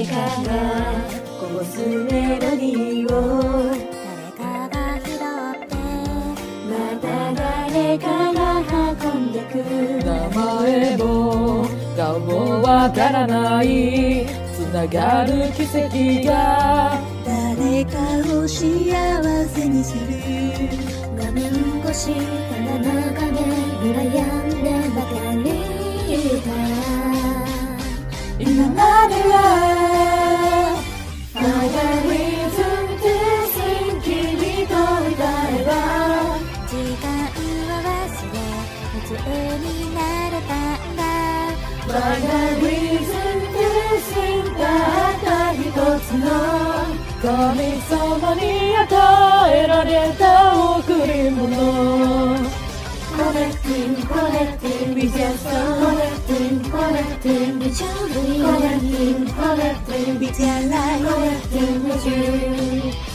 かがこぼすメロディーを誰かが拾ってまた誰かが運んでく名前も顔もわからないつながる奇跡が誰かを幸せにする画面越し鼻の中で羨んでばかりいた今までは I got reason to sing 君と歌えば時間を忘れ夢中になれたんだ I got reason to sing たった一つの神様に与えられた贈り物 Connecting, connecting, we just connecting, connecting, with you, connecting, connecting, with your life, connecting with you.